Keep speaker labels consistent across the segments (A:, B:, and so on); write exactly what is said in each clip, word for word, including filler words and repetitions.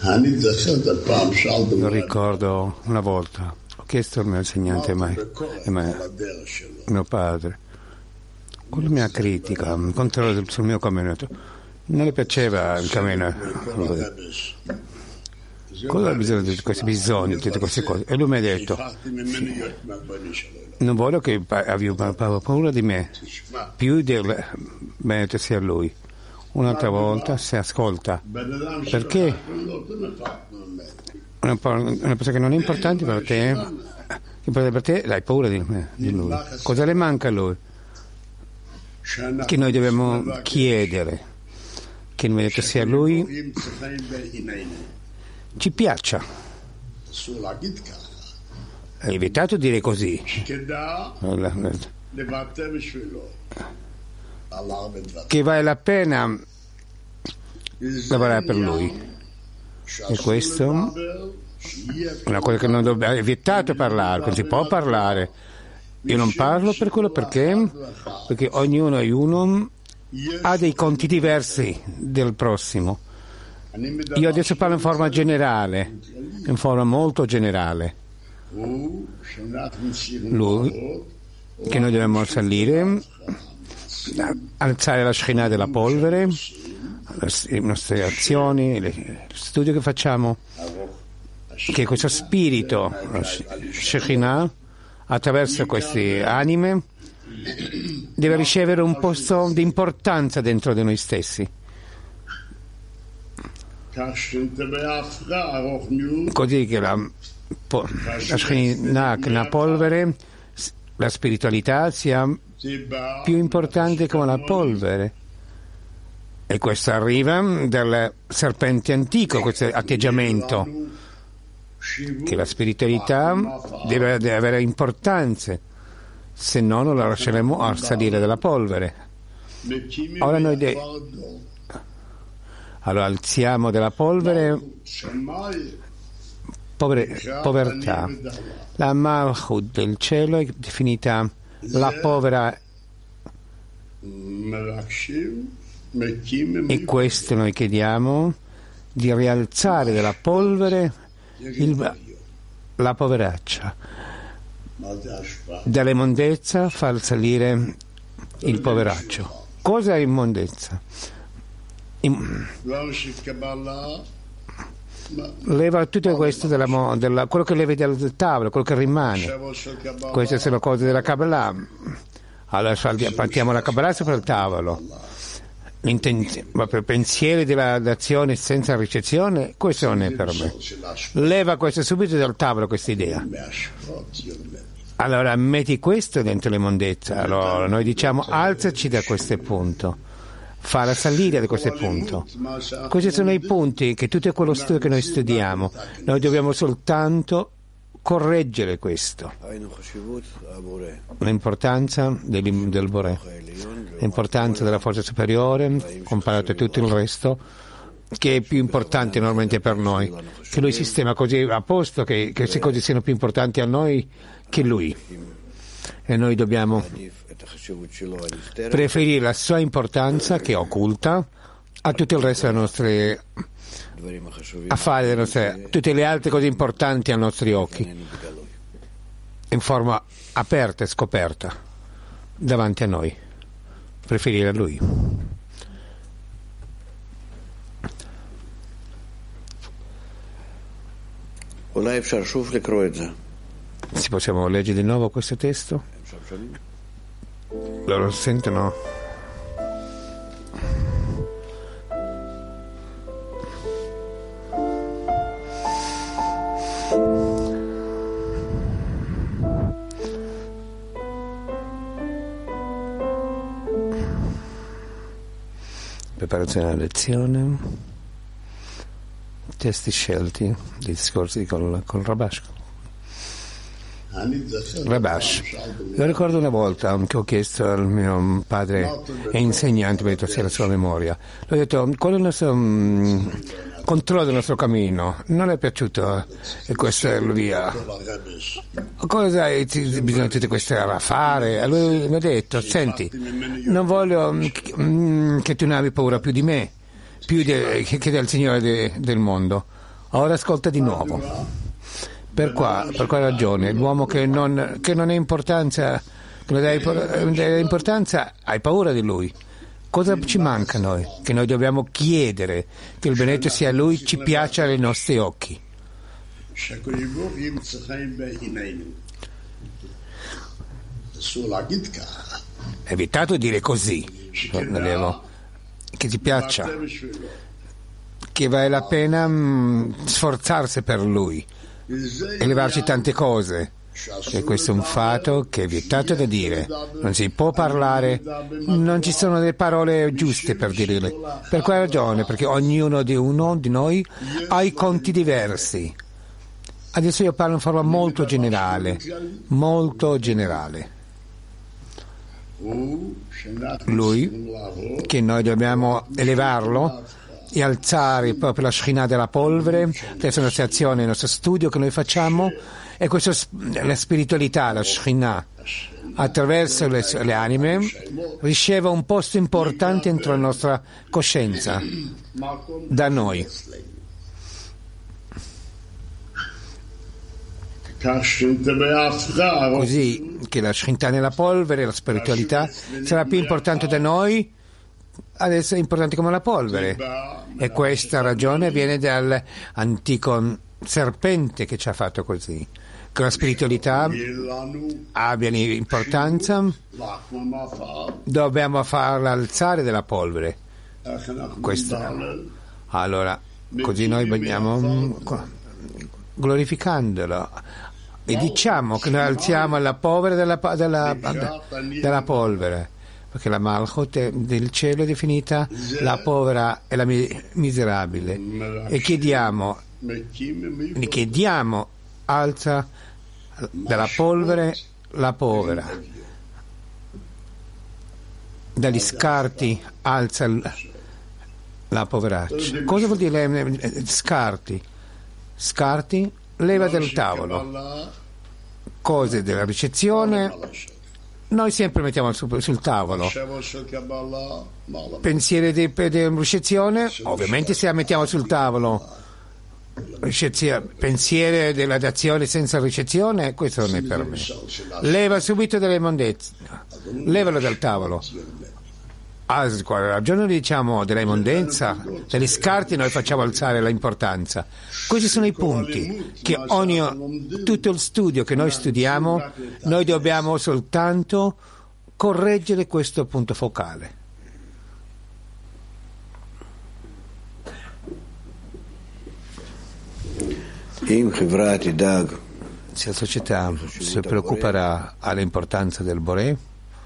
A: Lo ricordo una volta, ho chiesto al mio insegnante, ma, ma, mio padre, con la mia critica, il controllo sul mio cammino, non le piaceva il cammino. Cosa ha bisogno di questi bisogni, di tutte queste cose? E lui mi ha detto, non voglio che abbia paura di me, più del benedetto sia lui. Un'altra volta si ascolta, perché una persona che non è importante per te, che per te hai paura di, di lui. Cosa le manca a lui? Che noi dobbiamo chiedere che il benedetto sia lui ci piaccia. È evitato dire così, che vale la pena lavorare per lui, e questo è una cosa che non dobbiamo, è vietato parlare, non si può parlare. Io non parlo per quello, perché perché ognuno e uno ha dei conti diversi del prossimo. Io adesso parlo in forma generale, in forma molto generale. Lui, che noi dobbiamo salire, alzare la Shekhinah della polvere, le nostre azioni, lo studio che facciamo, che questo spirito, la Shekhinah, attraverso queste anime, deve ricevere un posto di importanza dentro di noi stessi. Così che la, la Shekhinah, la polvere, la spiritualità sia più importante come la polvere. E questo arriva dal serpente antico, questo atteggiamento, che la spiritualità deve, deve avere importanza, se no non la lasceremo a salire dalla polvere. Ora noi de- allora alziamo della polvere povere, povertà. La Malchut del cielo è definita la povera, e questo noi chiediamo di rialzare dalla polvere il, la poveraccia, dall'immondezza far salire il poveraccio. Cosa è immondezza? In, leva tutto questo della, della, quello che levi dal tavolo, quello che rimane. Queste sono cose della Kabbalah. Allora partiamo la Kabbalah sopra il tavolo. Per pensieri dell'azione senza ricezione, questo non è per me. Leva questo subito dal tavolo, questa idea. Allora metti questo dentro l'immondezza. Allora noi diciamo alzaci da questo punto, farla salire da questo punto. Questi sono i punti che tutto quello studio che noi studiamo, noi dobbiamo soltanto correggere questo. L'importanza del, del Boré, l'importanza della forza superiore comparato a tutto il resto, che è più importante normalmente per noi, che lui sistema così a posto che queste cose siano più importanti a noi che lui, e noi dobbiamo preferire la sua importanza, che è occulta, a tutto il resto delle nostre affari, delle nostre, tutte le altre cose importanti ai nostri occhi, in forma aperta e scoperta davanti a noi. Preferire a lui. Se possiamo leggere di nuovo questo testo? Loro sentono? Preparazione alla lezione, testi scelti, discorsi con, con Rabash. Rabash, io ricordo una volta che ho chiesto al mio padre e insegnante, mi ha detto sia la sua memoria, gli ho detto qual è il nostro um, controllo del nostro cammino, non le è piaciuto e questa è via, cosa hai bisogno di tutte queste a fare? E lui mi ha detto senti, non voglio um, che tu ne abbia paura più di me, più de, che, che del Signore de, del mondo. Ora ascolta di nuovo. Per, qua, per quale ragione? L'uomo che non, che non ha importanza, che non dà importanza, hai paura di lui. Cosa ci manca a noi? Che noi dobbiamo chiedere che il benedetto sia lui, ci piaccia ai nostri occhi. È evitato di dire così, che ti piaccia, che vale la pena mh, sforzarsi per lui, elevarci tante cose. E questo è un fatto che è vietato da dire, non si può parlare, non ci sono delle parole giuste per dirle. Per quale ragione? Perché ognuno di uno di noi ha i conti diversi. Adesso io parlo in forma molto generale, molto generale. Lui, che noi dobbiamo elevarlo e alzare proprio la Shekhinah della polvere, questa è una situazione, il nostro studio che noi facciamo, e questa la spiritualità, la Shekhinah, attraverso le, le anime, riceve un posto importante dentro la nostra coscienza, da noi. Così che la Shekhinah nella polvere, la spiritualità, sarà più importante da noi, adesso è importante come la polvere. E questa ragione viene dall'antico serpente che ci ha fatto così. Che la spiritualità abbia importanza, dobbiamo farla alzare della polvere. Questa. Allora, così noi veniamo glorificandolo e diciamo che noi alziamo la polvere della, della, della polvere, perché la Malchut del cielo è definita la povera e la miserabile, e chiediamo, chiediamo alza dalla polvere la povera, dagli scarti alza la poveraccia. Cosa vuol dire scarti? Scarti, leva del tavolo, cose della ricezione, noi sempre mettiamo sul, sul tavolo. Pensieri di, di ricezione, ovviamente se la mettiamo sul tavolo. Pensieri della dazione senza ricezione, questo non è per me. Leva subito delle immondezze, levalo dal tavolo. A quale ragione diciamo della immondezza, degli scarti, noi facciamo alzare l'importanza. Questi sono i punti che ogni, tutto il studio che noi studiamo, noi dobbiamo soltanto correggere questo punto focale. Se la società si preoccuperà all'importanza del Boré,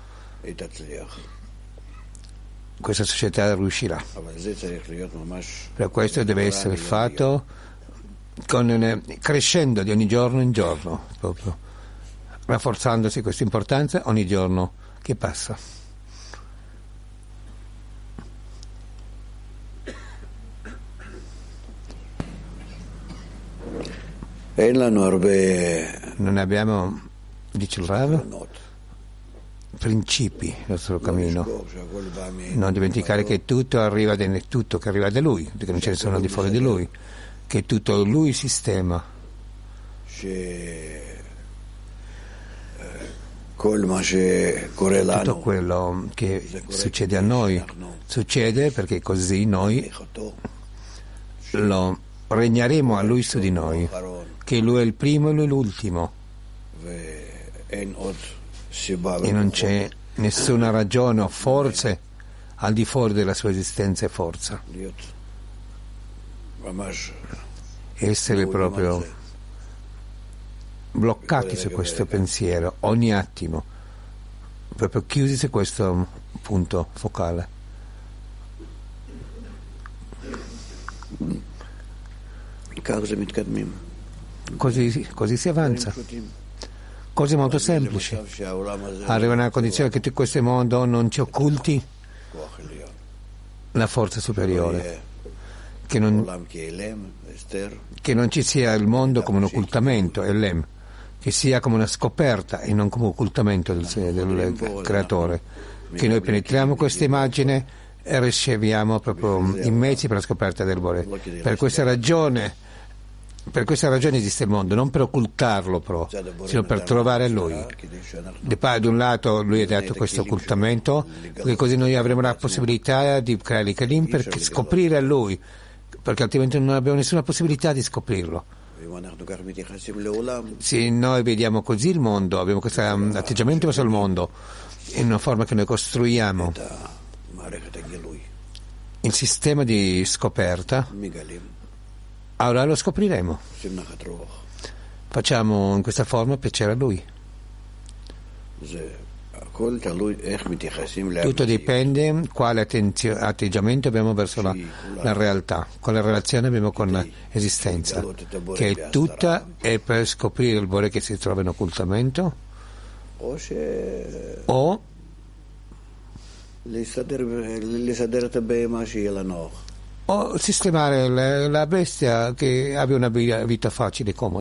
A: questa società riuscirà. Per questo deve essere fatto con, crescendo di ogni giorno in giorno, proprio rafforzandosi questa importanza ogni giorno che passa. Non abbiamo, dice il Rav, principi nel nostro cammino. Non dimenticare che tutto arriva da tutto che arriva da lui, che non ce ne sono di fuori di lui, che tutto lui sistema. Tutto quello che succede a noi succede perché così noi lo regneremo a lui su di noi, che lui è il primo e lui l'ultimo, e non c'è nessuna ragione o forze al di fuori della sua esistenza e forza. Essere proprio bloccati su questo pensiero ogni attimo, proprio chiusi su questo punto focale. Così, così si avanza, cose molto semplici. Arriva una condizione che in questo mondo non ci occulti la forza superiore, che non, che non ci sia il mondo come un occultamento, Elem, che sia come una scoperta e non come un occultamento del, del creatore, che noi penetriamo questa immagine e riceviamo proprio i mezzi per la scoperta del Boré. Per questa ragione Per questa ragione esiste il mondo, non per occultarlo però, sino per trovare lui. Da un lato lui ha dato questo occultamento, perché così noi avremo la possibilità di creare i Kelim per scoprire lui, perché altrimenti non abbiamo nessuna possibilità di scoprirlo. Se noi vediamo così il mondo, abbiamo questo atteggiamento verso il mondo, in una forma che noi costruiamo il sistema di scoperta, allora lo scopriremo. Facciamo in questa forma piacere a lui. Tutto dipende quale attenzio- atteggiamento abbiamo verso la, la realtà, quale relazione abbiamo con l'esistenza, che è tutta è per scoprire il Bore che si trova in occultamento, o o sistemare la, la bestia che abbia una vita facile e comoda.